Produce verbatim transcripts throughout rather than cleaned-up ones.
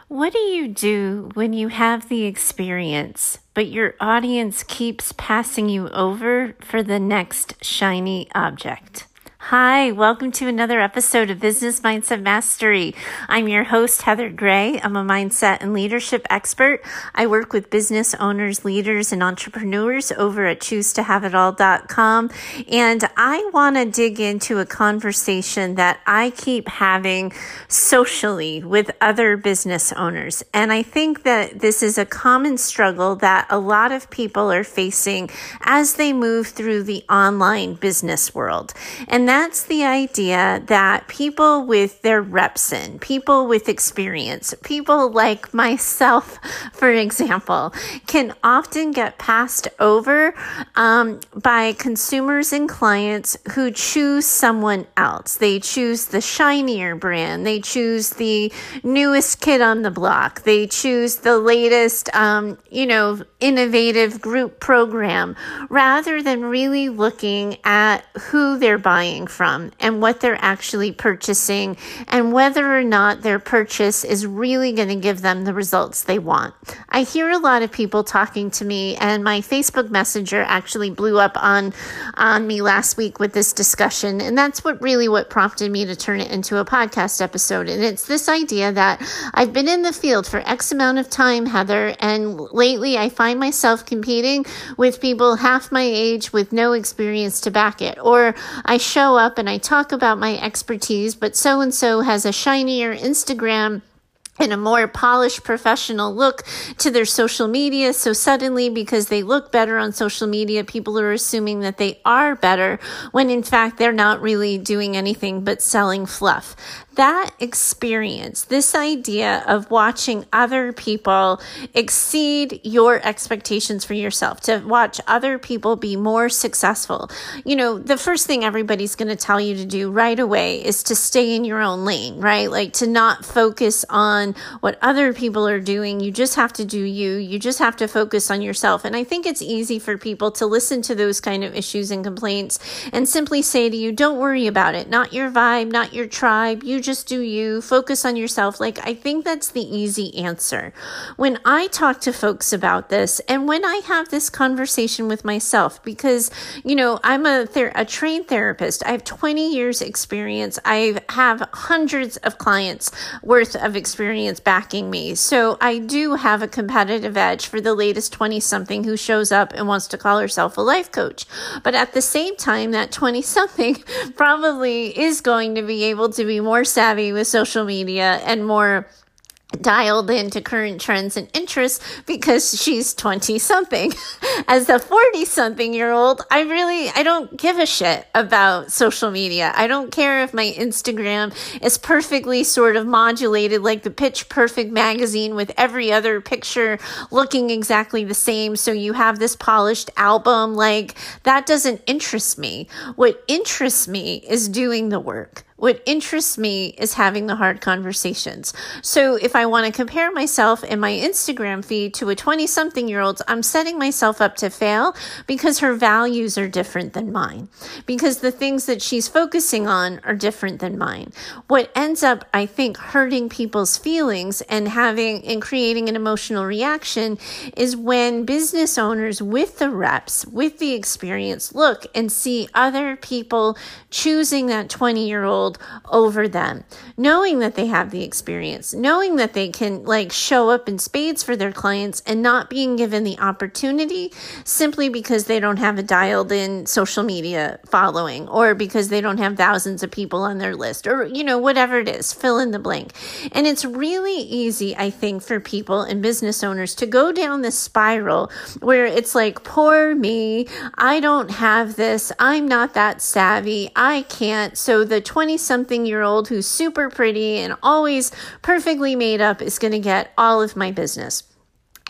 What do you do when you have the experience, but your audience keeps passing you over for the next shiny object? Hi, welcome to another episode of Business Mindset Mastery. I'm your host, Heather Gray. I'm a mindset and leadership expert. I work with business owners, leaders, and entrepreneurs over at choose to have it all dot com. And I want to dig into a conversation that I keep having socially with other business owners. And I think that this is a common struggle that a lot of people are facing as they move through the online business world. And that's the idea that people with their reps in, people with experience, people like myself, for example, can often get passed over um, by consumers and clients who choose someone else. They choose the shinier brand. They choose the newest kid on the block. They choose the latest, um, you know, innovative group program, rather than really looking at who they're buying from and what they're actually purchasing and whether or not their purchase is really going to give them the results they want. I hear a lot of people talking to me, and my Facebook Messenger actually blew up on, on me last week with this discussion. And that's what really what prompted me to turn it into a podcast episode. And it's this idea that I've been in the field for X amount of time, Heather, and lately I find myself competing with people half my age with no experience to back it. Or I show up and I talk about my expertise, but so-and-so has a shinier Instagram and a more polished professional look to their social media. So suddenly, because they look better on social media, people are assuming that they are better, when in fact, they're not really doing anything but selling fluff. That experience, this idea of watching other people exceed your expectations for yourself, to watch other people be more successful. You know, the first thing everybody's going to tell you to do right away is to stay in your own lane, right? Like to not focus on what other people are doing. You just have to do you. You just have to focus on yourself. And I think it's easy for people to listen to those kind of issues and complaints and simply say to you, don't worry about it. Not your vibe, not your tribe. You just do you, focus on yourself. Like, I think that's the easy answer. When I talk to folks about this, and when I have this conversation with myself, because, you know, I'm a, ther- a trained therapist. I have twenty years experience. I have hundreds of clients worth of experience backing me. So I do have a competitive edge for the latest twenty something who shows up and wants to call herself a life coach. But at the same time, that twenty something probably is going to be able to be more savvy with social media and more dialed into current trends and interests because she's twenty something. As a forty something year old, I really, I don't give a shit about social media. I don't care if my Instagram is perfectly sort of modulated like the Pitch Perfect magazine with every other picture looking exactly the same. So you have this polished album. Like, that doesn't interest me. What interests me is doing the work. What interests me is having the hard conversations. So if I want to compare myself and my Instagram feed to a twenty something year old, I'm setting myself up to fail because her values are different than mine, because the things that she's focusing on are different than mine. What ends up, I think, hurting people's feelings and having and creating an emotional reaction is when business owners with the reps, with the experience, look and see other people choosing that twenty year old over them, knowing that they have the experience, knowing that they can like show up in spades for their clients, and not being given the opportunity simply because they don't have a dialed in social media following, or because they don't have thousands of people on their list, or, you know, whatever it is, fill in the blank. And it's really easy, I think, for people and business owners to go down this spiral where it's like, poor me, I don't have this, I'm not that savvy, I can't. So the twenty something year old who's super pretty and always perfectly made up is going to get all of my business.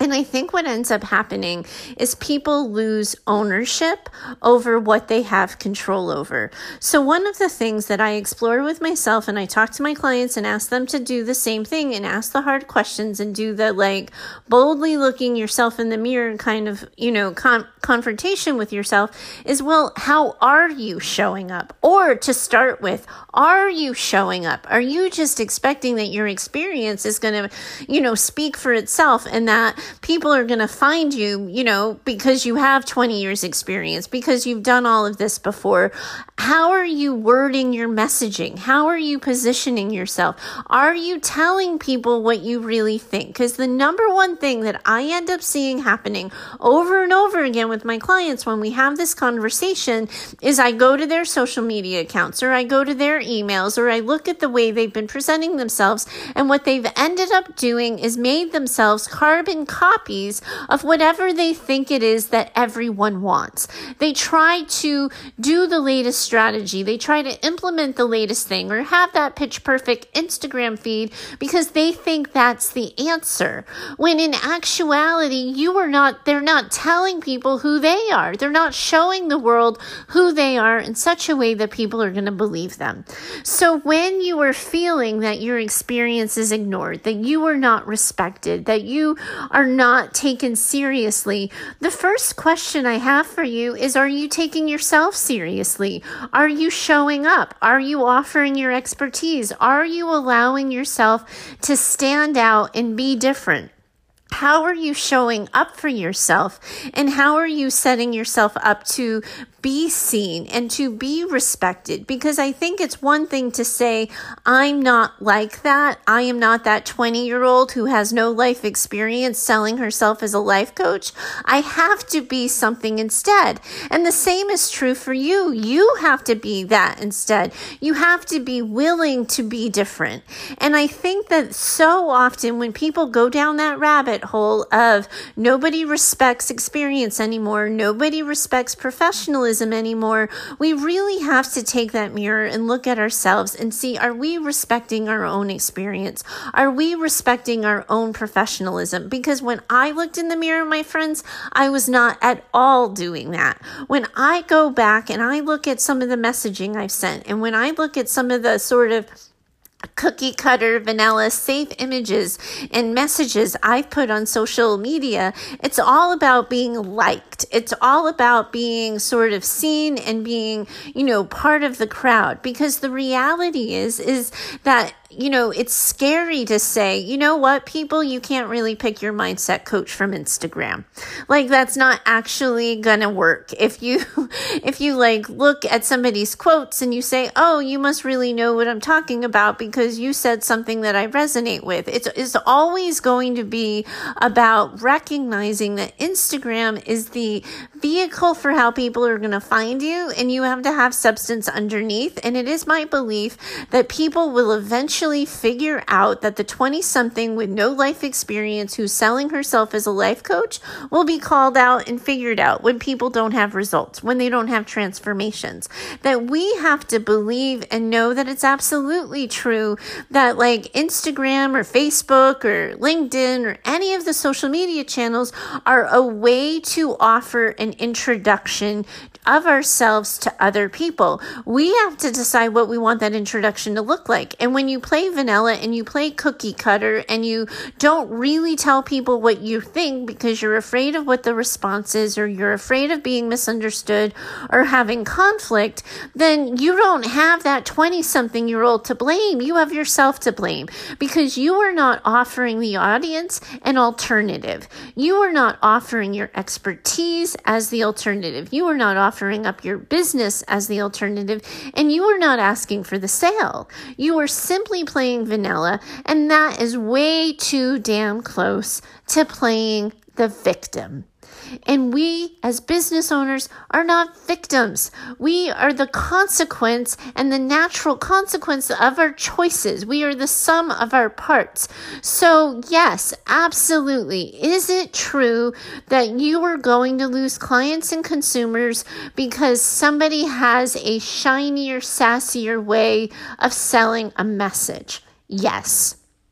And I think what ends up happening is people lose ownership over what they have control over. So one of the things that I explore with myself, and I talk to my clients and ask them to do the same thing and ask the hard questions and do the like boldly looking yourself in the mirror kind of, you know, con- confrontation with yourself is, well, how are you showing up? Or to start with, are you showing up? Are you just expecting that your experience is going to, you know, speak for itself and that people are going to find you, you know, because you have twenty years experience, because you've done all of this before? How are you wording your messaging? How are you positioning yourself? Are you telling people what you really think? Because the number one thing that I end up seeing happening over and over again with my clients when we have this conversation is I go to their social media accounts, or I go to their emails, or I look at the way they've been presenting themselves, and what they've ended up doing is made themselves carbon copies of whatever they think it is that everyone wants. They try to do the latest strategy. They try to implement the latest thing or have that pitch perfect Instagram feed because they think that's the answer. When in actuality, you are not, they're not telling people who they are. They're not showing the world who they are in such a way that people are going to believe them. So when you are feeling that your experience is ignored, that you are not respected, that you are not taken seriously, the first question I have for you is, are you taking yourself seriously? Are you showing up? Are you offering your expertise? Are you allowing yourself to stand out and be different? How are you showing up for yourself? And how are you setting yourself up to be seen and to be respected? Because I think it's one thing to say, I'm not like that. I am not that twenty-year-old who has no life experience selling herself as a life coach. I have to be something instead. And the same is true for you. You have to be that instead. You have to be willing to be different. And I think that so often when people go down that rabbit hole of nobody respects experience anymore, nobody respects professionalism anymore, we really have to take that mirror and look at ourselves and see, are we respecting our own experience? Are we respecting our own professionalism? Because when I looked in the mirror, my friends, I was not at all doing that. When I go back and I look at some of the messaging I've sent, and when I look at some of the sort of cookie cutter, vanilla, safe images and messages I've put on social media, it's all about being liked. It's all about being sort of seen and being, you know, part of the crowd. Because the reality is, is that, you know, it's scary to say, you know what, people, you can't really pick your mindset coach from Instagram. Like, that's not actually gonna work. If you, if you like look at somebody's quotes and you say, oh, you must really know what I'm talking about because you said something that I resonate with. It's, it's always going to be about recognizing that Instagram is the vehicle for how people are going to find you, and you have to have substance underneath. And it is my belief that people will eventually figure out that the twenty-something with no life experience who's selling herself as a life coach will be called out and figured out when people don't have results, when they don't have transformations. That we have to believe and know that it's absolutely true that like Instagram or Facebook or LinkedIn or any of the social media channels are a way to offer an introduction of ourselves to other people. We have to decide what we want that introduction to look like. And when you play vanilla and you play cookie cutter and you don't really tell people what you think because you're afraid of what the response is, or you're afraid of being misunderstood or having conflict, then you don't have that twenty-something year old to blame. You have yourself to blame because you are not offering the audience an alternative. You are not offering your expertise as the alternative. You are not offering up your business as the alternative, and you are not asking for the sale. You are simply playing vanilla, and that is way too damn close to playing the victim. And we, as business owners, are not victims. We are the consequence and the natural consequence of our choices. We are the sum of our parts. So yes, absolutely. Is it true that you are going to lose clients and consumers because somebody has a shinier, sassier way of selling a message? Yes.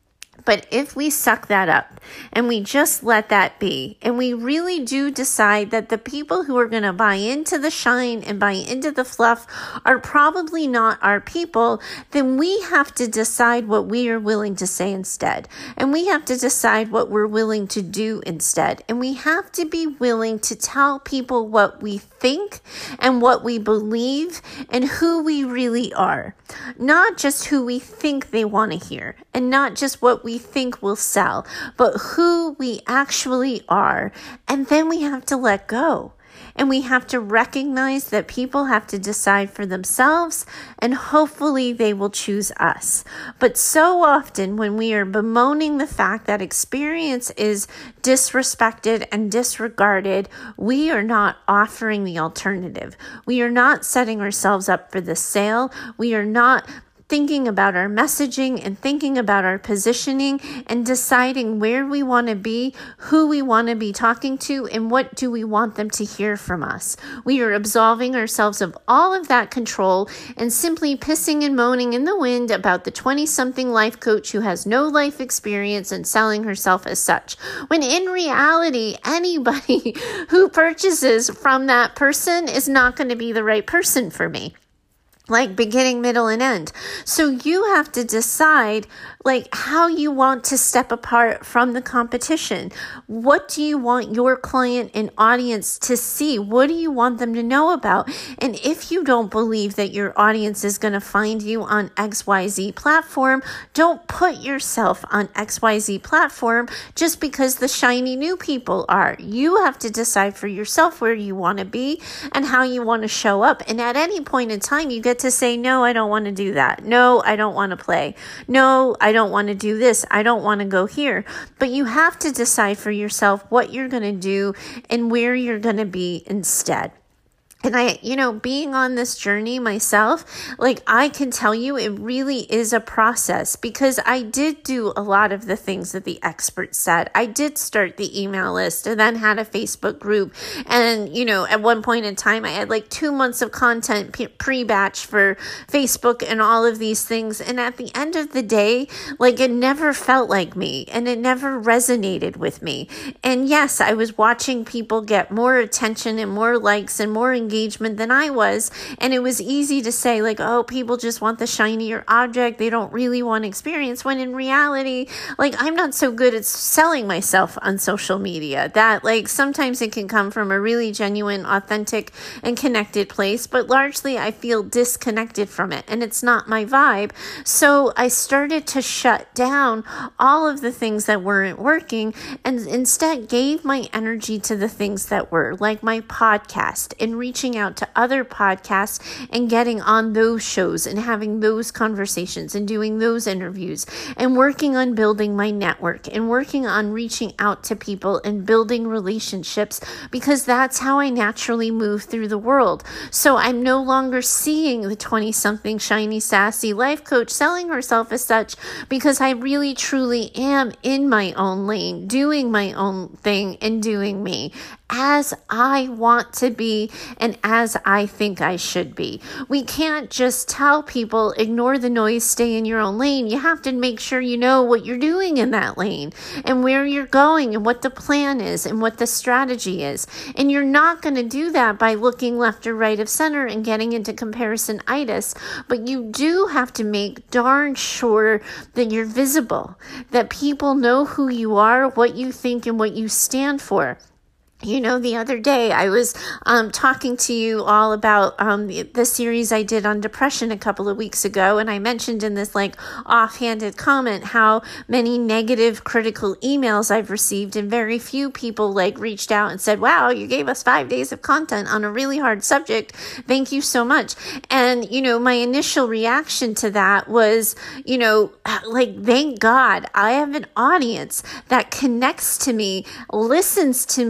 But if we suck that up and we just let that be, and we really do decide that the people who are going to buy into the shine and buy into the fluff are probably not our people, then we have to decide what we are willing to say instead. And we have to decide what we're willing to do instead. And we have to be willing to tell people what we think and what we believe and who we really are. Not just who we think they want to hear, and not just what we think will sell, but who we actually are. And then we have to let go. And we have to recognize that people have to decide for themselves, and hopefully they will choose us. But so often when we are bemoaning the fact that experience is disrespected and disregarded, we are not offering the alternative. We are not setting ourselves up for the sale. We are not thinking about our messaging and thinking about our positioning and deciding where we want to be, who we want to be talking to, and what do we want them to hear from us. We are absolving ourselves of all of that control and simply pissing and moaning in the wind about the twenty-something life coach who has no life experience and selling herself as such. When in reality, anybody who purchases from that person is not going to be the right person for me. Like beginning, middle, and end. So you have to decide like how you want to step apart from the competition. What do you want your client and audience to see? What do you want them to know about? And if you don't believe that your audience is going to find you on X Y Z platform, don't put yourself on X Y Z platform just because the shiny new people are. You have to decide for yourself where you want to be and how you want to show up. And at any point in time, you get to say, no, I don't want to do that. No, I don't want to play. No, I don't want to do this. I don't want to go here. But you have to decide for yourself what you're going to do and where you're going to be instead. And I, you know, being on this journey myself, like I can tell you it really is a process because I did do a lot of the things that the experts said. I did start the email list and then had a Facebook group. And, you know, at one point in time, I had like two months of content pre-batch for Facebook and all of these things. And at the end of the day, like it never felt like me and it never resonated with me. And yes, I was watching people get more attention and more likes and more engagement engagement than I was. And it was easy to say like, oh, people just want the shinier object. They don't really want experience. When in reality, like I'm not so good at selling myself on social media. That like sometimes it can come from a really genuine, authentic and connected place, but largely I feel disconnected from it and it's not my vibe. So I started to shut down all of the things that weren't working and instead gave my energy to the things that were, like my podcast and reaching out to other podcasts and getting on those shows and having those conversations and doing those interviews and working on building my network and working on reaching out to people and building relationships because that's how I naturally move through the world. So I'm no longer seeing the twenty-something shiny, sassy life coach selling herself as such because I really truly am in my own lane, doing my own thing and doing me as I want to be and as I think I should be. We can't just tell people, ignore the noise, stay in your own lane. You have to make sure you know what you're doing in that lane and where you're going and what the plan is and what the strategy is. And you're not going to do that by looking left or right of center and getting into comparison-itis, but you do have to make darn sure that you're visible, that people know who you are, what you think, and what you stand for. You know, the other day I was um, talking to you all about um, the, the series I did on depression a couple of weeks ago. And I mentioned in this like offhanded comment how many negative critical emails I've received and very few people like reached out and said, wow, you gave us five days of content on a really hard subject. Thank you so much. And, you know, my initial reaction to that was, you know, like, thank God I have an audience that connects to me, listens to me,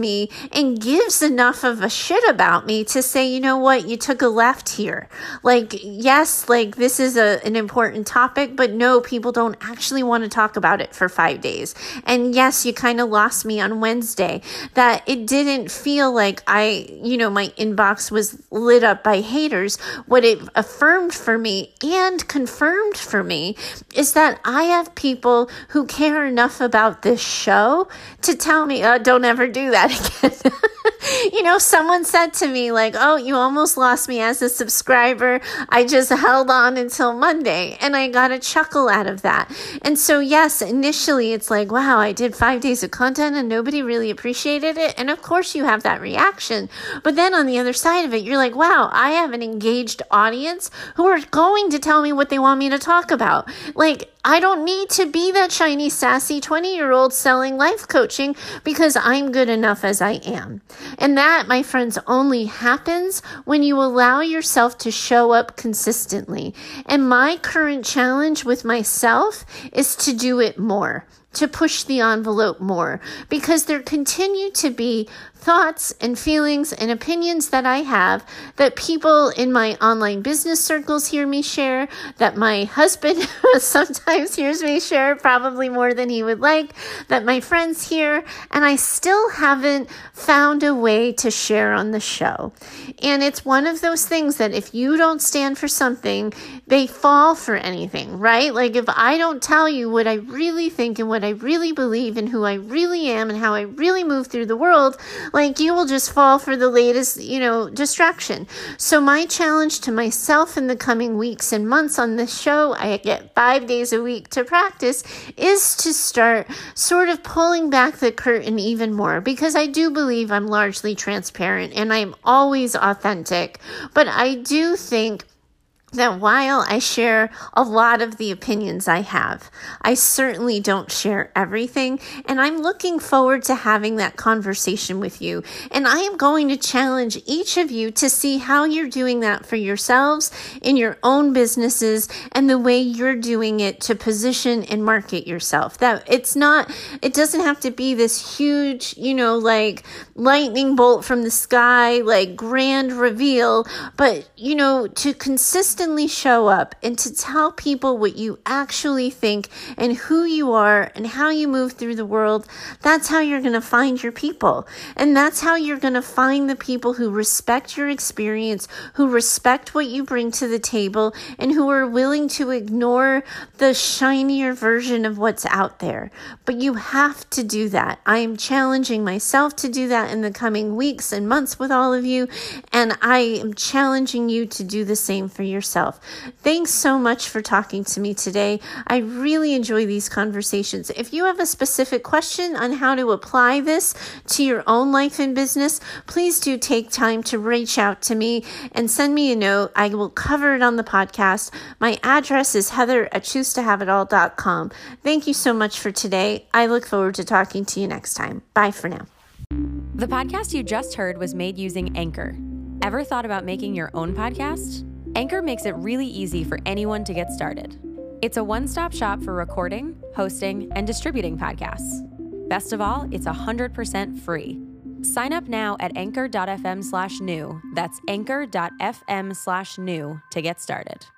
and gives enough of a shit about me to say, you know what, you took a left here. Like, yes, like this is a, an important topic, but no, people don't actually want to talk about it for five days. And yes, you kind of lost me on Wednesday. That it didn't feel like I, you know, my inbox was lit up by haters. What it affirmed for me and confirmed for me is that I have people who care enough about this show to tell me, oh, don't ever do that again. You know, someone said to me like, oh, you almost lost me as a subscriber. I just held on until Monday, and I got a chuckle out of that. And so, yes, initially it's like, wow, I did five days of content and nobody really appreciated it. And of course you have that reaction. But then on the other side of it, you're like, wow, I have an engaged audience who are going to tell me what they want me to talk about. Like, I don't need to be that shiny, sassy twenty-year-old selling life coaching because I'm good enough as I am. And that, my friends, only happens when you allow yourself to show up consistently. And my current challenge with myself is to do it more, to push the envelope more, because there continue to be thoughts and feelings and opinions that I have that people in my online business circles hear me share, that my husband sometimes hears me share, probably more than he would like, that my friends hear, and I still haven't found a way to share on the show. And it's one of those things that if you don't stand for something, they fall for anything, right? Like if I don't tell you what I really think and what I really believe and who I really am and how I really move through the world, like you will just fall for the latest, you know, distraction. So my challenge to myself in the coming weeks and months on this show, I get five days a week to practice, is to start sort of pulling back the curtain even more, because I do believe I'm largely transparent and I'm always authentic. But I do think that while I share a lot of the opinions I have, I certainly don't share everything. And I'm looking forward to having that conversation with you. And I am going to challenge each of you to see how you're doing that for yourselves in your own businesses and the way you're doing it to position and market yourself. That it's not, it doesn't have to be this huge, you know, like lightning bolt from the sky, like grand reveal, but, you know, to consistently show up and to tell people what you actually think and who you are and how you move through the world. That's how you're going to find your people. And that's how you're going to find the people who respect your experience, who respect what you bring to the table, and who are willing to ignore the shinier version of what's out there. But you have to do that. I am challenging myself to do that in the coming weeks and months with all of you. And I am challenging you to do the same for yourself. Thanks so much for talking to me today. I really enjoy these conversations. If you have a specific question on how to apply this to your own life and business, please do take time to reach out to me and send me a note. I will cover it on the podcast. My address is heather at choose to have it all dot com. Thank you so much for today. I look forward to talking to you next time. Bye for now. The podcast you just heard was made using Anchor. Ever thought about making your own podcast? Anchor makes it really easy for anyone to get started. It's a one-stop shop for recording, hosting, and distributing podcasts. Best of all, it's one hundred percent free. Sign up now at anchor dot f m slash new. That's anchor dot f m slash new to get started.